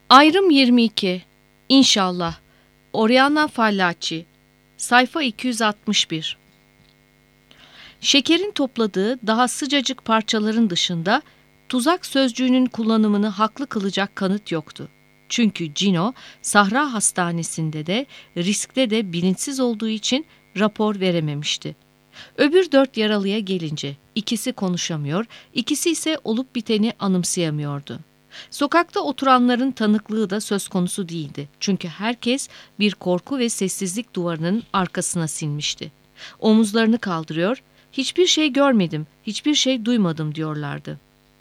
Ayrım 22. İnşallah. Oriana Fallaci. Sayfa 261. Şeker'in topladığı daha sıcacık parçaların dışında tuzak sözcüğünün kullanımını haklı kılacak kanıt yoktu. Çünkü Cino, Sahra Hastanesi'nde de riskte de bilinçsiz olduğu için rapor verememişti. Öbür 4 yaralıya gelince ikisi konuşamıyor, ikisi ise olup biteni anımsayamıyordu. Sokakta oturanların tanıklığı da söz konusu değildi. Çünkü herkes bir korku ve sessizlik duvarının arkasına sinmişti. Omuzlarını kaldırıyor, hiçbir şey görmedim, hiçbir şey duymadım diyorlardı.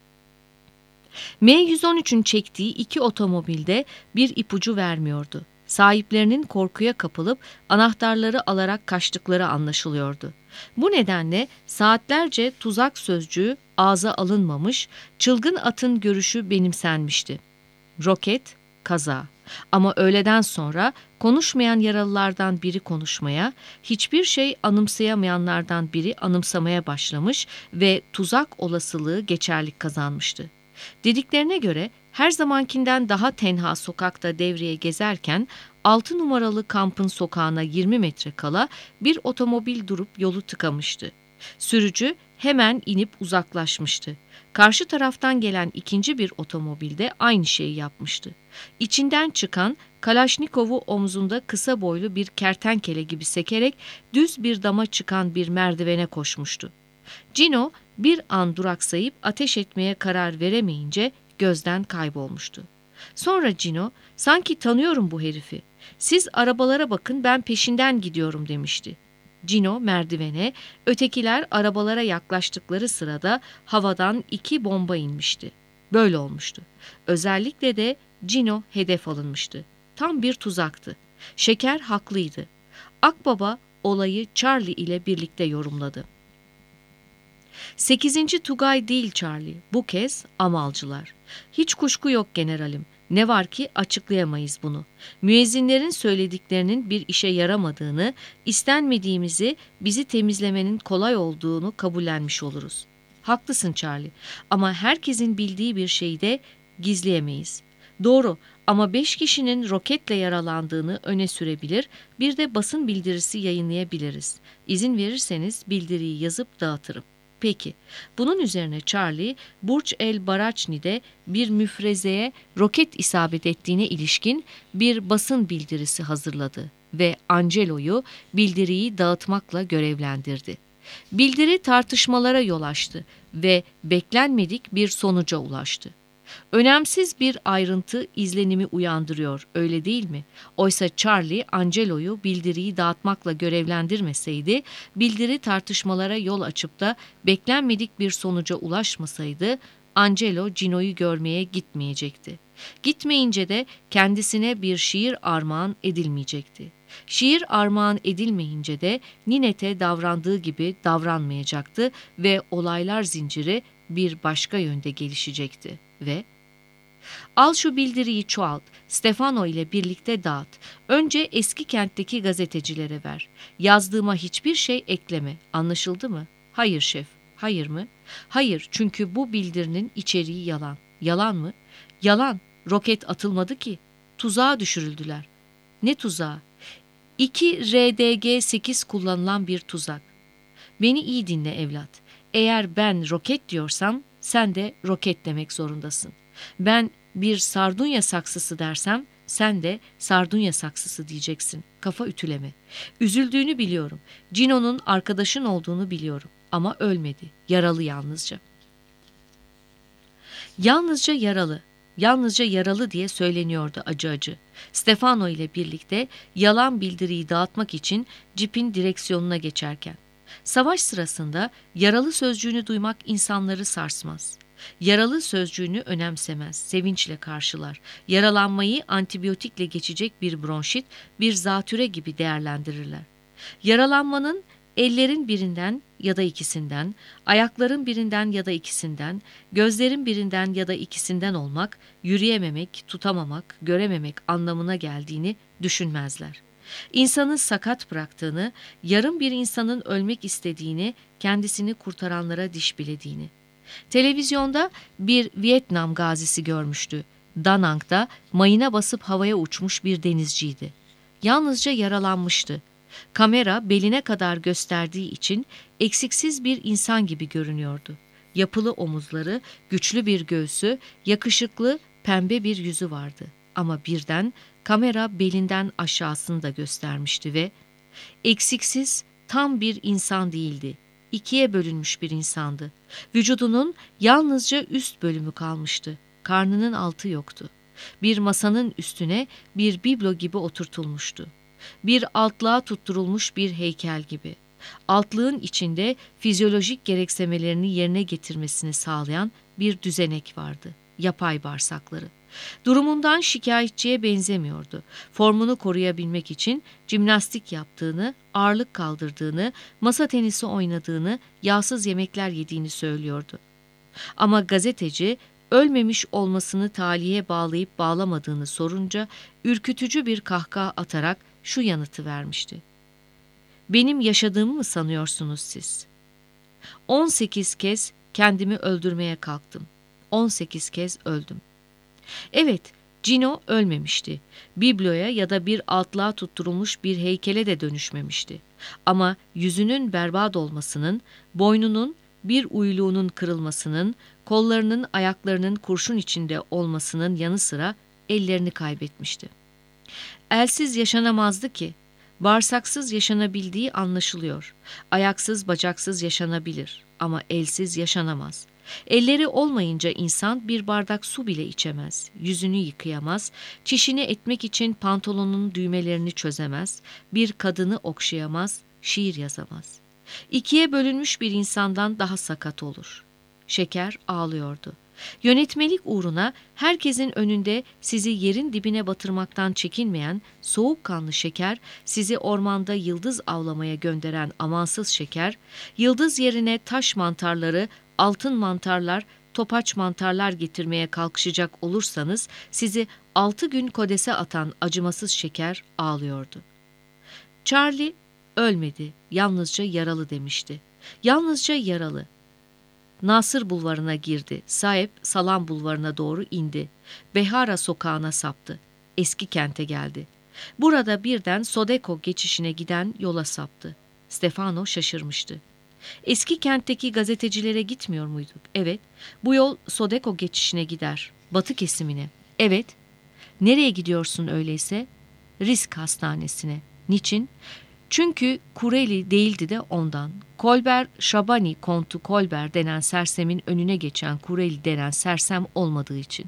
M113'ün çektiği 2 otomobilde bir ipucu vermiyordu. Sahiplerinin korkuya kapılıp anahtarları alarak kaçtıkları anlaşılıyordu. Bu nedenle saatlerce tuzak sözcüğü ağza alınmamış, çılgın atın görüşü benimsenmişti. Roket, kaza. Ama öğleden sonra konuşmayan yaralılardan biri konuşmaya, hiçbir şey anımsayamayanlardan biri anımsamaya başlamış ve tuzak olasılığı geçerlik kazanmıştı. Dediklerine göre her zamankinden daha tenha sokakta devreye gezerken 6 numaralı kampın sokağına 20 metre kala bir otomobil durup yolu tıkamıştı. Sürücü hemen inip uzaklaşmıştı. Karşı taraftan gelen ikinci bir otomobil de aynı şeyi yapmıştı. İçinden çıkan Kalaşnikov'u omzunda kısa boylu bir kertenkele gibi sekerek düz bir dama çıkan bir merdivene koşmuştu. Cino bir an duraksayıp ateş etmeye karar veremeyince gözden kaybolmuştu. Sonra Cino, sanki tanıyorum bu herifi. Siz arabalara bakın, ben peşinden gidiyorum demişti. Cino merdivene, ötekiler arabalara yaklaştıkları sırada havadan 2 bomba inmişti. Böyle olmuştu. Özellikle de Cino hedef alınmıştı. Tam bir tuzaktı. Şeker haklıydı. Akbaba olayı Charlie ile birlikte yorumladı. 8. Tugay değil Charlie, bu kez amalcılar. Hiç kuşku yok generalim. Ne var ki açıklayamayız bunu. Müezzinlerin söylediklerinin bir işe yaramadığını, istenmediğimizi, bizi temizlemenin kolay olduğunu kabullenmiş oluruz. Haklısın Charlie, ama herkesin bildiği bir şeyi de gizleyemeyiz. Doğru, ama 5 kişinin roketle yaralandığını öne sürebilir, bir de basın bildirisi yayınlayabiliriz. İzin verirseniz bildiriyi yazıp dağıtırım. Peki, bunun üzerine Charlie, Burç el Baraçni'de bir müfrezeye roket isabet ettiğine ilişkin bir basın bildirisi hazırladı ve Angelo'yu bildiriyi dağıtmakla görevlendirdi. Bildiri tartışmalara yol açtı ve beklenmedik bir sonuca ulaştı. Önemsiz bir ayrıntı izlenimi uyandırıyor, öyle değil mi? Oysa Charlie, Angelo'yu bildiriyi dağıtmakla görevlendirmeseydi, bildiri tartışmalara yol açıp da beklenmedik bir sonuca ulaşmasaydı, Angelo Cino'yu görmeye gitmeyecekti. Gitmeyince de kendisine bir şiir armağan edilmeyecekti. Şiir armağan edilmeyince de Ninet'e davrandığı gibi davranmayacaktı ve olaylar zinciri bir başka yönde gelişecekti ve "Al şu bildiriyi çoğalt, Stefano ile birlikte dağıt. Önce eski kentteki gazetecilere ver. Yazdığıma hiçbir şey ekleme, anlaşıldı mı?" "Hayır şef." "Hayır mı?" "Hayır, çünkü bu bildirinin içeriği yalan." "Yalan mı?" "Yalan, roket atılmadı ki. Tuzağa düşürüldüler." "Ne tuzağı?" 2 RDG-8 kullanılan bir tuzak. Beni iyi dinle evlat. Eğer ben roket diyorsam sen de roket demek zorundasın. Ben bir sardunya saksısı dersem sen de sardunya saksısı diyeceksin. Kafa ütüleme. Üzüldüğünü biliyorum. Cino'nun arkadaşın olduğunu biliyorum. Ama ölmedi. Yaralı yalnızca. Yalnızca yaralı. Yalnızca yaralı diye söyleniyordu acı acı. Stefano ile birlikte yalan bildiriyi dağıtmak için cipin direksiyonuna geçerken. Savaş sırasında yaralı sözcüğünü duymak insanları sarsmaz. Yaralı sözcüğünü önemsemez, sevinçle karşılar. Yaralanmayı antibiyotikle geçecek bir bronşit, bir zatüre gibi değerlendirirler. Yaralanmanın ellerin birinden ya da ikisinden, ayakların birinden ya da ikisinden, gözlerin birinden ya da ikisinden olmak, yürüyememek, tutamamak, görememek anlamına geldiğini düşünmezler. İnsanı sakat bıraktığını, yarım bir insanın ölmek istediğini, kendisini kurtaranlara diş bilediğini. Televizyonda bir Vietnam gazisi görmüştü. Da Nang'da mayına basıp havaya uçmuş bir denizciydi. Yalnızca yaralanmıştı. Kamera beline kadar gösterdiği için eksiksiz bir insan gibi görünüyordu. Yapılı omuzları, güçlü bir göğsü, yakışıklı, pembe bir yüzü vardı. Ama birden kamera belinden aşağısını da göstermişti ve eksiksiz, tam bir insan değildi. İkiye bölünmüş bir insandı. Vücudunun yalnızca üst bölümü kalmıştı. Karnının altı yoktu. Bir masanın üstüne bir biblo gibi oturtulmuştu. Bir altlığa tutturulmuş bir heykel gibi. Altlığın içinde fizyolojik gereksinimlerini yerine getirmesini sağlayan bir düzenek vardı. Yapay bağırsakları. Durumundan şikayetçiye benzemiyordu. Formunu koruyabilmek için jimnastik yaptığını, ağırlık kaldırdığını, masa tenisi oynadığını, yağsız yemekler yediğini söylüyordu. Ama gazeteci ölmemiş olmasını talihe bağlayıp bağlamadığını sorunca ürkütücü bir kahkaha atarak şu yanıtı vermişti. Benim yaşadığımı mı sanıyorsunuz siz? 18 kez kendimi öldürmeye kalktım. 18 kez öldüm. Evet, Gino ölmemişti. Bibloya ya da bir altlığa tutturulmuş bir heykele de dönüşmemişti. Ama yüzünün berbat olmasının, boynunun bir uyluğunun kırılmasının, kollarının ayaklarının kurşun içinde olmasının yanı sıra ellerini kaybetmişti. Elsiz yaşanamazdı ki. Bağırsaksız yaşanabildiği anlaşılıyor. Ayaksız bacaksız yaşanabilir ama elsiz yaşanamaz. Elleri olmayınca insan bir bardak su bile içemez, yüzünü yıkayamaz, çişini etmek için pantolonunun düğmelerini çözemez, bir kadını okşayamaz, şiir yazamaz. İkiye bölünmüş bir insandan daha sakat olur. Şeker ağlıyordu. Yönetmelik uğruna herkesin önünde sizi yerin dibine batırmaktan çekinmeyen soğukkanlı Şeker, sizi ormanda yıldız avlamaya gönderen amansız Şeker, yıldız yerine taş mantarları, altın mantarlar, topaç mantarlar getirmeye kalkışacak olursanız sizi 6 gün kodese atan acımasız Şeker ağlıyordu. Charlie ölmedi, yalnızca yaralı demişti. Yalnızca yaralı. Nasır bulvarına girdi. Sahip Salam bulvarına doğru indi. Behara sokağına saptı. Eski kente geldi. Burada birden Sodeko geçişine giden yola saptı. Stefano şaşırmıştı. Eski kentteki gazetecilere gitmiyor muyduk? Evet. Bu yol Sodeko geçişine gider. Batı kesimine. Evet. Nereye gidiyorsun öyleyse? Risk hastanesine. Niçin? Çünkü Kureli değildi de ondan. Kolber, Şabani Kontu Kolber denen sersemin önüne geçen Kureli denen sersem olmadığı için.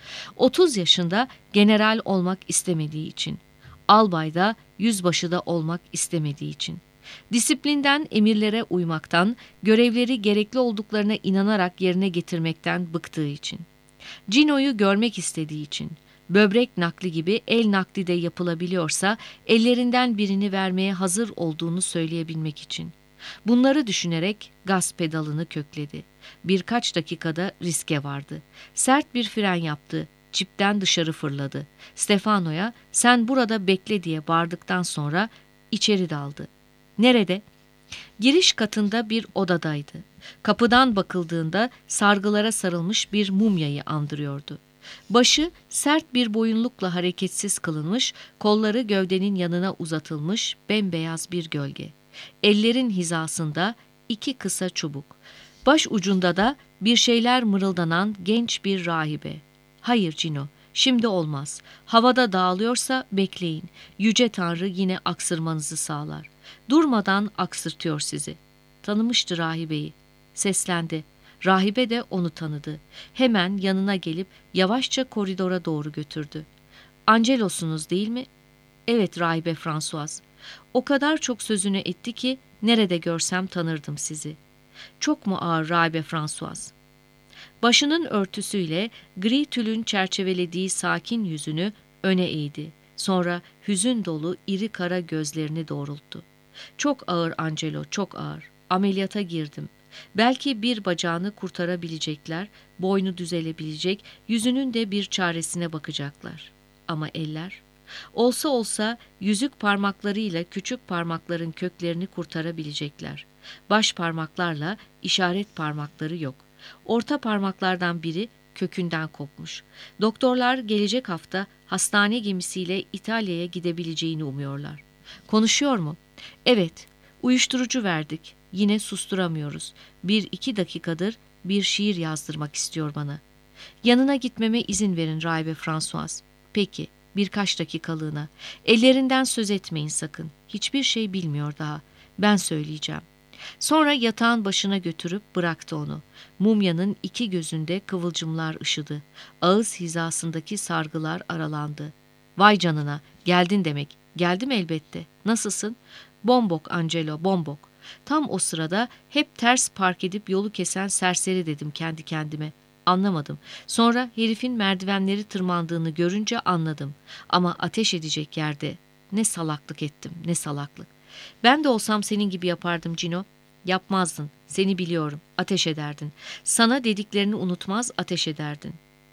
30 yaşında general olmak istemediği için. Albayda, yüzbaşıda olmak istemediği için. Disiplinden, emirlere uymaktan, görevleri gerekli olduklarına inanarak yerine getirmekten bıktığı için. Gino'yu görmek istediği için. Böbrek nakli gibi el nakli de yapılabiliyorsa ellerinden birini vermeye hazır olduğunu söyleyebilmek için. Bunları düşünerek gaz pedalını kökledi. Birkaç dakikada riske vardı. Sert bir fren yaptı. Cipten dışarı fırladı. Stefano'ya sen burada bekle diye bağırdıktan sonra içeri daldı. Nerede? Giriş katında bir odadaydı. Kapıdan bakıldığında sargılara sarılmış bir mumyayı andırıyordu. Başı sert bir boyunlukla hareketsiz kılınmış, kolları gövdenin yanına uzatılmış bembeyaz bir gölge. Ellerin hizasında 2 kısa çubuk. Baş ucunda da bir şeyler mırıldanan genç bir rahibe. Hayır Gino, şimdi olmaz. Havada dağılıyorsa bekleyin. Yüce Tanrı yine aksırmanızı sağlar. Durmadan aksırtıyor sizi. Tanımıştı rahibeyi. Seslendi. Rahibe de onu tanıdı. Hemen yanına gelip yavaşça koridora doğru götürdü. Angelos'unuz değil mi? Evet rahibe François. O kadar çok sözünü etti ki nerede görsem tanırdım sizi. Çok mu ağır rahibe François? Başının örtüsüyle gri tülün çerçevelediği sakin yüzünü öne eğdi. Sonra hüzün dolu iri kara gözlerini doğrulttu. Çok ağır Angelo, çok ağır. Ameliyata girdim. Belki bir bacağını kurtarabilecekler, boynu düzelebilecek, yüzünün de bir çaresine bakacaklar. Ama eller? Olsa olsa yüzük parmaklarıyla küçük parmakların köklerini kurtarabilecekler. Baş parmaklarla işaret parmakları yok. Orta parmaklardan biri kökünden kopmuş. Doktorlar gelecek hafta hastane gemisiyle İtalya'ya gidebileceğini umuyorlar. Konuşuyor mu? Evet, uyuşturucu verdik. Yine susturamıyoruz. 1-2 dakikadır bir şiir yazdırmak istiyor bana. Yanına gitmeme izin verin Rahibe Françoise. Peki, birkaç dakikalığına. Ellerinden söz etmeyin sakın. Hiçbir şey bilmiyor daha. Ben söyleyeceğim. Sonra yatağın başına götürüp bıraktı onu. Mumyanın 2 gözünde kıvılcımlar ışıdı. Ağız hizasındaki sargılar aralandı. Vay canına, geldin demek. Geldim elbette. Nasılsın? Bombok Angelo, bombok. Tam o sırada hep ters park edip yolu kesen serseri dedim kendi kendime. Anlamadım. Sonra herifin merdivenleri tırmandığını görünce anladım. Ama ateş edecek yerde. Ne salaklık ettim, ne salaklık. Ben de olsam senin gibi yapardım Cino. Yapmazdın, seni biliyorum, ateş ederdin. Sana dediklerini unutmaz, ateş ederdin.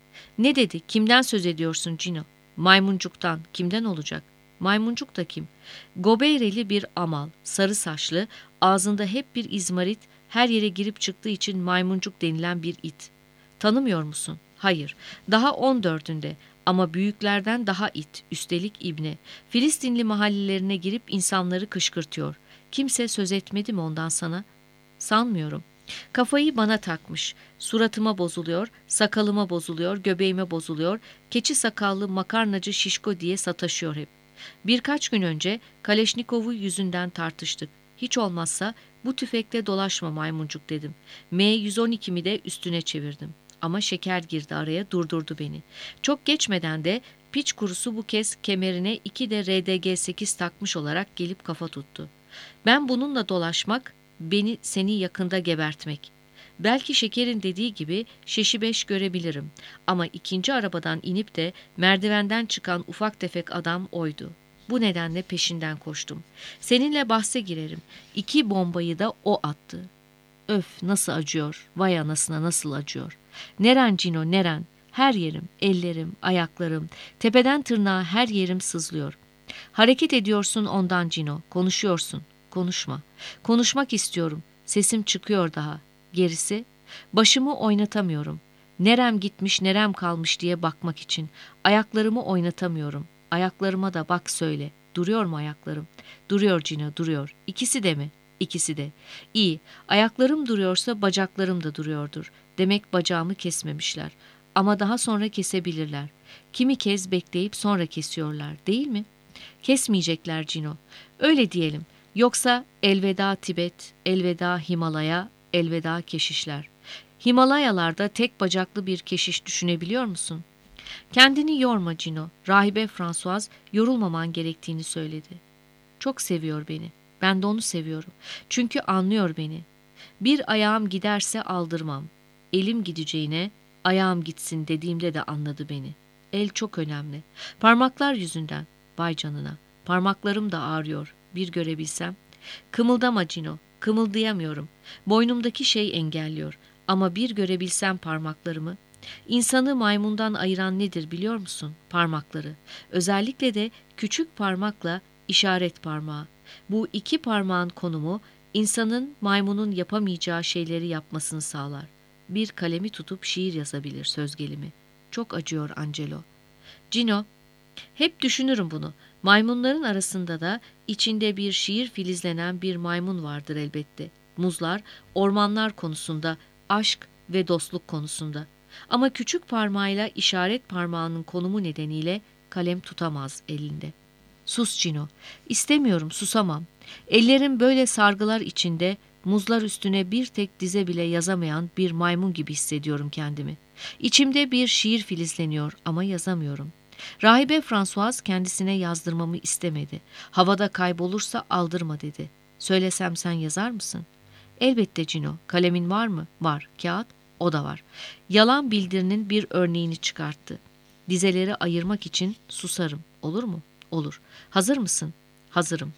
Ne dedi, kimden söz ediyorsun Cino? Maymuncuktan, kimden olacak? Maymuncuk da kim? Gobeyreli bir amal, sarı saçlı, ağzında hep bir izmarit, her yere girip çıktığı için maymuncuk denilen bir it. Tanımıyor musun? Hayır, daha 14'ünde ama büyüklerden daha it, üstelik ibne. Filistinli mahallelerine girip insanları kışkırtıyor. Kimse söz etmedi mi ondan sana? Sanmıyorum. Kafayı bana takmış. Suratıma bozuluyor, sakalıma bozuluyor, göbeğime bozuluyor. Keçi sakallı makarnacı şişko diye sataşıyor hep. Birkaç gün önce Kaleşnikov'u yüzünden tartıştık. Hiç olmazsa bu tüfekle dolaşma maymuncuk dedim. M112'mi de üstüne çevirdim. Ama şeker girdi araya, durdurdu beni. Çok geçmeden de piç kurusu bu kez kemerine 2 de RDG-8 takmış olarak gelip kafa tuttu. Ben bununla dolaşmak, seni yakında gebertmek. Belki Şeker'in dediği gibi şeşi beş görebilirim. Ama ikinci arabadan inip de merdivenden çıkan ufak tefek adam oydu. Bu nedenle peşinden koştum. Seninle bahse girerim. 2 bombayı da o attı. Öf, nasıl acıyor, vay anasına nasıl acıyor. Neren Cino, neren? Her yerim, ellerim, ayaklarım, tepeden tırnağa her yerim sızlıyor. Hareket ediyorsun ondan Cino, konuşuyorsun. Konuşma. Konuşmak istiyorum. Sesim çıkıyor daha. Gerisi? Başımı oynatamıyorum. Nerem gitmiş, nerem kalmış diye bakmak için. Ayaklarımı oynatamıyorum. Ayaklarıma da bak söyle. Duruyor mu ayaklarım? Duruyor Cino, duruyor. İkisi de mi? İkisi de. İyi. Ayaklarım duruyorsa bacaklarım da duruyordur. Demek bacağımı kesmemişler. Ama daha sonra kesebilirler. Kimi kez bekleyip sonra kesiyorlar, değil mi? Kesmeyecekler Cino. Öyle diyelim. Yoksa elveda Tibet, elveda Himalaya, elveda keşişler. Himalayalarda tek bacaklı bir keşiş düşünebiliyor musun? Kendini yorma Cino. Rahibe Françoise yorulmaman gerektiğini söyledi. Çok seviyor beni. Ben de onu seviyorum. Çünkü anlıyor beni. Bir ayağım giderse aldırmam. Elim gideceğine ayağım gitsin dediğimde de anladı beni. El çok önemli. Parmaklar yüzünden. Vay canına. Parmaklarım da ağrıyor. Bir görebilsem. Kımıldama Cino. Kımıldayamıyorum. Boynumdaki şey engelliyor. Ama bir görebilsem parmaklarımı. İnsanı maymundan ayıran nedir biliyor musun? Parmakları. Özellikle de küçük parmakla işaret parmağı. Bu 2 parmağın konumu insanın maymunun yapamayacağı şeyleri yapmasını sağlar. Bir kalemi tutup şiir yazabilir söz gelimi. Çok acıyor Angelo. Cino, hep düşünürüm bunu. Maymunların arasında da içinde bir şiir filizlenen bir maymun vardır elbette. Muzlar, ormanlar konusunda, aşk ve dostluk konusunda. Ama küçük parmağıyla işaret parmağının konumu nedeniyle kalem tutamaz elinde. Sus Cino. İstemiyorum, susamam. Ellerim böyle sargılar içinde, muzlar üstüne bir tek dize bile yazamayan bir maymun gibi hissediyorum kendimi. İçimde bir şiir filizleniyor ama yazamıyorum. Rahibe Françoise kendisine yazdırmamı istemedi. Havada kaybolursa aldırma dedi. Söylesem sen yazar mısın? Elbette Cino. Kalemin var mı? Var. Kağıt? O da var. Yalan bildirinin bir örneğini çıkarttı. Dizeleri ayırmak için susarım. Olur mu? Olur. Hazır mısın? Hazırım.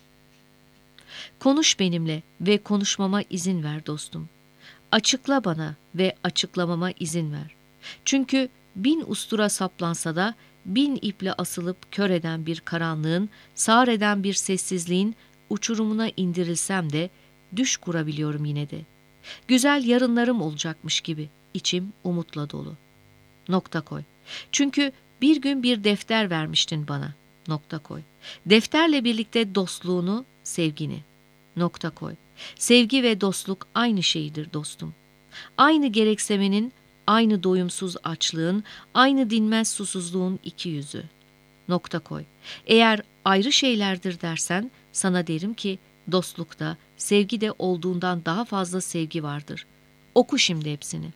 Konuş benimle ve konuşmama izin ver dostum. Açıkla bana ve açıklamama izin ver. Çünkü 1000 ustura saplansa da 1000 iple asılıp kör eden bir karanlığın, sağır eden bir sessizliğin uçurumuna indirilsem de düş kurabiliyorum yine de. Güzel yarınlarım olacakmış gibi, içim umutla dolu. Nokta koy. Çünkü bir gün bir defter vermiştin bana. Nokta koy. Defterle birlikte dostluğunu, sevgini. Nokta koy. Sevgi ve dostluk aynı şeydir dostum. Aynı gereksemenin, aynı doyumsuz açlığın, aynı dinmez susuzluğun iki yüzü. Nokta koy. Eğer ayrı şeylerdir dersen sana derim ki dostlukta, sevgide olduğundan daha fazla sevgi vardır. Oku şimdi hepsini.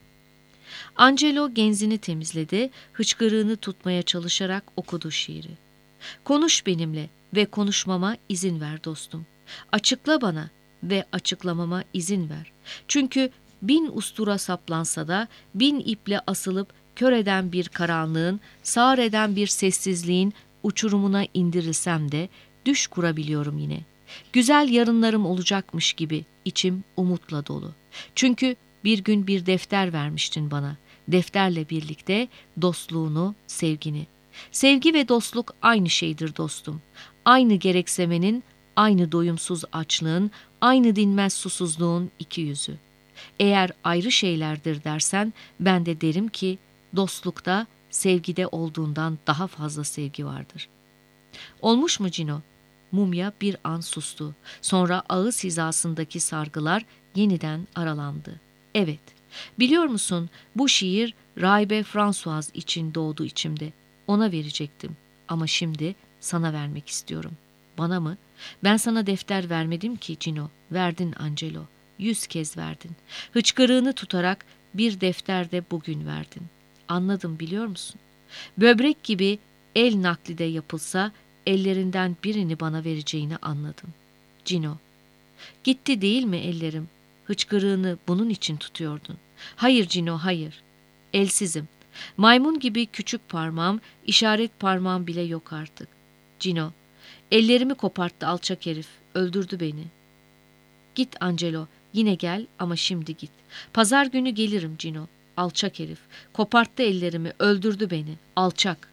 Angelo genzini temizledi, hıçkırığını tutmaya çalışarak okudu şiiri. Konuş benimle ve konuşmama izin ver dostum. Açıkla bana ve açıklamama izin ver. Çünkü 1000 ustura saplansa da 1000 iple asılıp kör eden bir karanlığın, sağır eden bir sessizliğin uçurumuna indirilsem de düş kurabiliyorum yine. Güzel yarınlarım olacakmış gibi içim umutla dolu. Çünkü bir gün bir defter vermiştin bana. Defterle birlikte dostluğunu, sevgini. Sevgi ve dostluk aynı şeydir dostum. Aynı gereksemenin, aynı doyumsuz açlığın, aynı dinmez susuzluğun iki yüzü. Eğer ayrı şeylerdir dersen ben de derim ki dostlukta, sevgide olduğundan daha fazla sevgi vardır. Olmuş mu Cino? Mumya bir an sustu. Sonra ağız hizasındaki sargılar yeniden aralandı. Evet, biliyor musun bu şiir Rahibe Françoise için doğdu içimde. Ona verecektim ama şimdi sana vermek istiyorum. Bana mı? Ben sana defter vermedim ki Cino. Verdin Angelo. 100 kez verdin. Hıçkırığını tutarak bir defterde bugün verdin. Anladım biliyor musun? Böbrek gibi el nakli de yapılsa ellerinden birini bana vereceğini anladım. Cino. Gitti değil mi ellerim? Hıçkırığını bunun için tutuyordun. Hayır Cino, hayır. Elsizim. Maymun gibi küçük parmağım, işaret parmağım bile yok artık. Cino. Ellerimi koparttı alçak herif. Öldürdü beni. Git Angelo. Yine gel ama şimdi git. Pazar günü gelirim Cino. Alçak herif. Koparttı ellerimi, öldürdü beni. Alçak.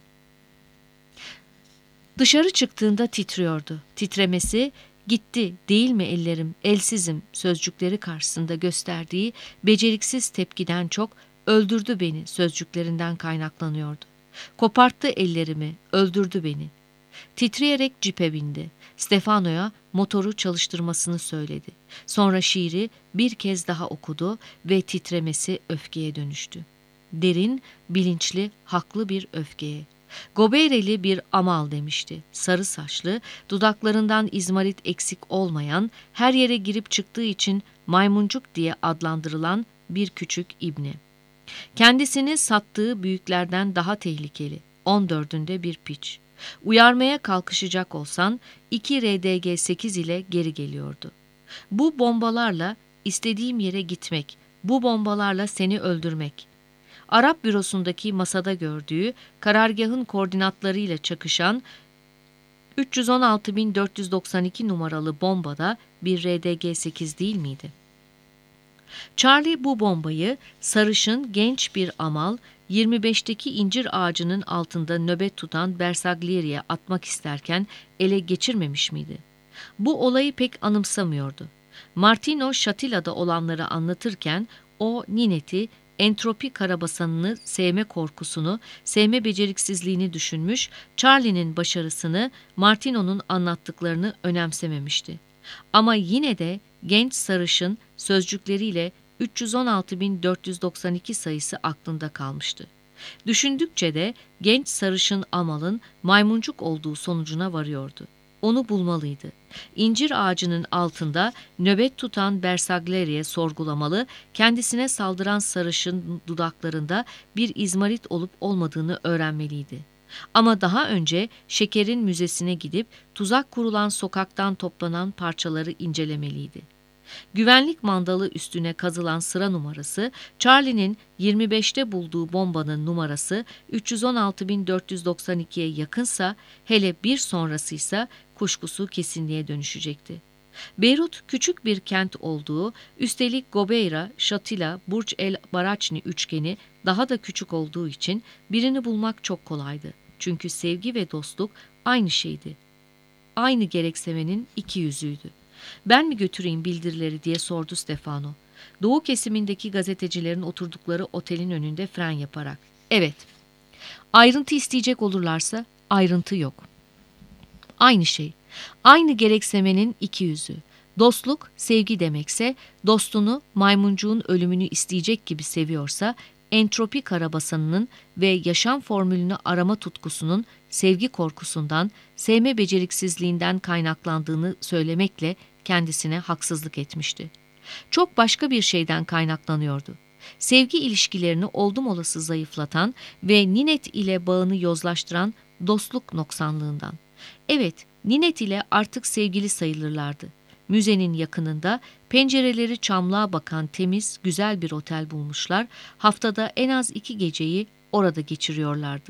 Dışarı çıktığında titriyordu. Titremesi, gitti değil mi ellerim, elsizim sözcükleri karşısında gösterdiği beceriksiz tepkiden çok öldürdü beni sözcüklerinden kaynaklanıyordu. Koparttı ellerimi, öldürdü beni. Titreyerek cipe bindi. Stefano'ya motoru çalıştırmasını söyledi. Sonra şiiri bir kez daha okudu ve titremesi öfkeye dönüştü. Derin, bilinçli, haklı bir öfkeye. Gobeyreli bir amal demişti. Sarı saçlı, dudaklarından izmarit eksik olmayan, her yere girip çıktığı için maymuncuk diye adlandırılan bir küçük ibne. Kendisini sattığı büyüklerden daha tehlikeli. 14'ünde bir piç. Uyarmaya kalkışacak olsan 2 RDG-8 ile geri geliyordu. Bu bombalarla istediğim yere gitmek, bu bombalarla seni öldürmek. Arap bürosundaki masada gördüğü karargahın koordinatlarıyla çakışan 316.492 numaralı bombada bir RDG-8 değil miydi? Charlie bu bombayı sarışın genç bir amal 25'teki incir ağacının altında nöbet tutan Bersaglieri'ye atmak isterken ele geçirmemiş miydi? Bu olayı pek anımsamıyordu. Martino Şatila'da olanları anlatırken o Ninet'i, entropi karabasanını, sevme korkusunu, sevme beceriksizliğini düşünmüş, Charlie'nin başarısını, Martino'nun anlattıklarını önemsememişti. Ama yine de genç sarışın sözcükleriyle 316.492 sayısı aklında kalmıştı. Düşündükçe de genç sarışın amalın maymuncuk olduğu sonucuna varıyordu. Onu bulmalıydı. İncir ağacının altında nöbet tutan Bersaglieri'ye sorgulamalı, kendisine saldıran sarışın dudaklarında bir izmarit olup olmadığını öğrenmeliydi. Ama daha önce şekerin müzesine gidip tuzak kurulan sokaktan toplanan parçaları incelemeliydi. Güvenlik mandalı üstüne kazılan sıra numarası, Charlie'nin 25'te bulduğu bombanın numarası 316.492'ye yakınsa, hele bir sonrasıysa kuşkusu kesinliğe dönüşecekti. Beyrut küçük bir kent olduğu, üstelik Gobeyra, Şatila, Burç el Baraçni üçgeni daha da küçük olduğu için birini bulmak çok kolaydı. Çünkü sevgi ve dostluk aynı şeydi. Aynı gereksemenin iki yüzüydü. Ben mi götüreyim bildirileri diye sordu Stefano. Doğu kesimindeki gazetecilerin oturdukları otelin önünde fren yaparak. Evet. Ayrıntı isteyecek olurlarsa ayrıntı yok. Aynı şey. Aynı gereksemenin iki yüzü. Dostluk, sevgi demekse, dostunu maymuncuğun ölümünü isteyecek gibi seviyorsa, entropi karabasanının ve yaşam formülünü arama tutkusunun sevgi korkusundan, sevme beceriksizliğinden kaynaklandığını söylemekle kendisine haksızlık etmişti. Çok başka bir şeyden kaynaklanıyordu. Sevgi ilişkilerini oldum olası zayıflatan ve Ninet ile bağını yozlaştıran dostluk noksanlığından. Evet, Ninet ile artık sevgili sayılırlardı. Müzenin yakınında pencereleri çamlığa bakan temiz, güzel bir otel bulmuşlar, haftada en az 2 geceyi orada geçiriyorlardı.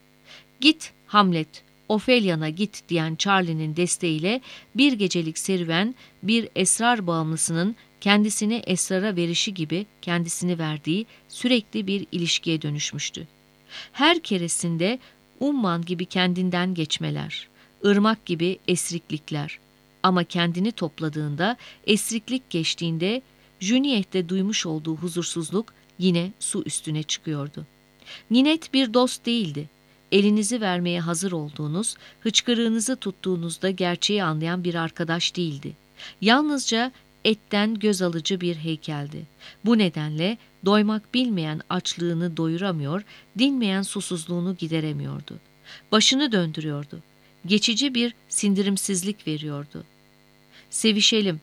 "Git Hamlet, Ophelia'na git" diyen Charlie'nin desteğiyle bir gecelik serüven, bir esrar bağımlısının kendisini esrara verişi gibi kendisini verdiği sürekli bir ilişkiye dönüşmüştü. Her keresinde umman gibi kendinden geçmeler, ırmak gibi esriklikler. Ama kendini topladığında, esriklik geçtiğinde, Juliet'te duymuş olduğu huzursuzluk yine su üstüne çıkıyordu. Ninet bir dost değildi. Elinizi vermeye hazır olduğunuz, hıçkırığınızı tuttuğunuzda gerçeği anlayan bir arkadaş değildi. Yalnızca etten göz alıcı bir heykeldi. Bu nedenle doymak bilmeyen açlığını doyuramıyor, dinmeyen susuzluğunu gideremiyordu. Başını döndürüyordu. Geçici bir sindirimsizlik veriyordu. Sevişelim.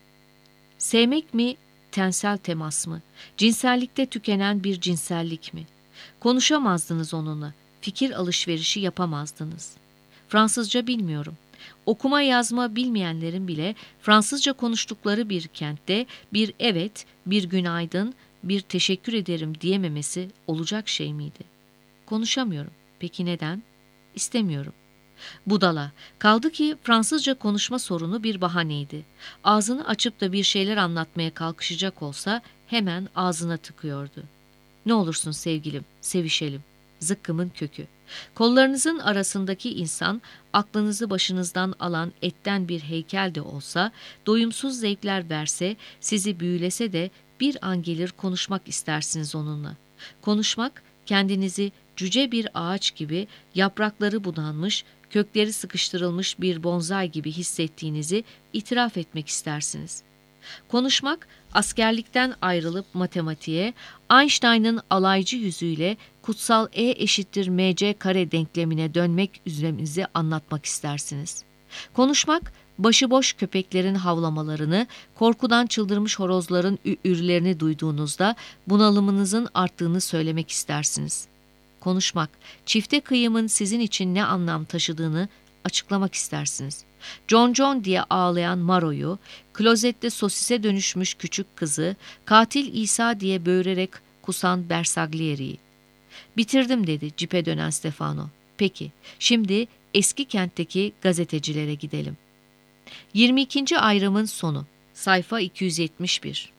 Sevmek mi, tensel temas mı? Cinsellikte tükenen bir cinsellik mi? Konuşamazdınız onunla, fikir alışverişi yapamazdınız. Fransızca bilmiyorum. Okuma yazma bilmeyenlerin bile Fransızca konuştukları bir kentte bir evet, bir günaydın, bir teşekkür ederim diyememesi olacak şey miydi? Konuşamıyorum. Peki neden? İstemiyorum. Budala. Kaldı ki Fransızca konuşma sorunu bir bahaneydi. Ağzını açıp da bir şeyler anlatmaya kalkışacak olsa hemen ağzına tıkıyordu. Ne olursun sevgilim, sevişelim. Zıkkımın kökü. Kollarınızın arasındaki insan, aklınızı başınızdan alan etten bir heykel de olsa, doyumsuz zevkler verse, sizi büyülese de bir an gelir konuşmak istersiniz onunla. Konuşmak, kendinizi cüce bir ağaç gibi, yaprakları budanmış, kökleri sıkıştırılmış bir bonsai gibi hissettiğinizi itiraf etmek istersiniz. Konuşmak, askerlikten ayrılıp matematiğe, Einstein'ın alaycı yüzüyle kutsal E eşittir mc kare denklemine dönmek üzerinizi anlatmak istersiniz. Konuşmak, başıboş köpeklerin havlamalarını, korkudan çıldırmış horozların ürlerini duyduğunuzda bunalımınızın arttığını söylemek istersiniz. Konuşmak, çifte kıyımın sizin için ne anlam taşıdığını açıklamak istersiniz. John diye ağlayan Maro'yu, klozette sosise dönüşmüş küçük kızı, katil İsa diye böğürerek kusan Bersaglieri'yi. Bitirdim dedi cipe dönen Stefano. Peki, şimdi eski kentteki gazetecilere gidelim. 22. ayrımın sonu. Sayfa 271.